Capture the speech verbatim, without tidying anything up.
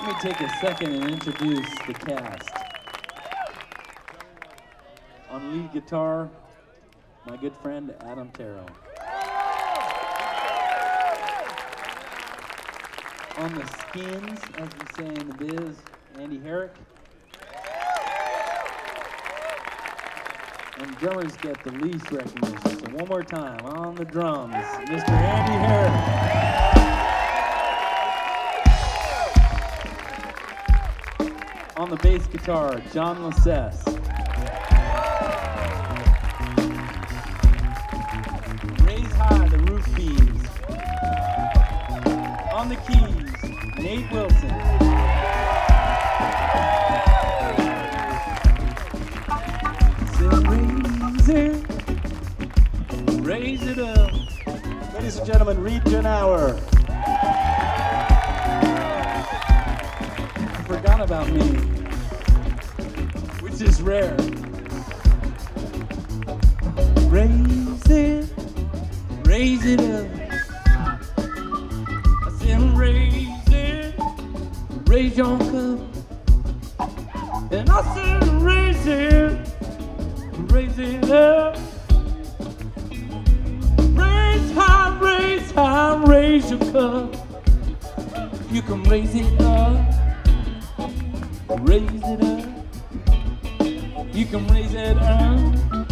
Let me take a second and introduce the cast. On lead guitar, my good friend Adam Terrell. On the skins, as we say in the biz, Andy Herrick. And drummers get the least recognition. So one more time, on the drums, Mister Andy Herrick. On the bass guitar, John Lassess. Raise high the roof beams. On the keys, Nate Wilson. So raise it, raise it up. Ladies and gentlemen, Reed Genauer. Forgot about me, which is rare. Raise it, raise it up. I said raise it, raise your cup. And I said raise it, raise it up. Raise high, raise high, raise your cup. You can raise it up. Raise it up. You can raise it up.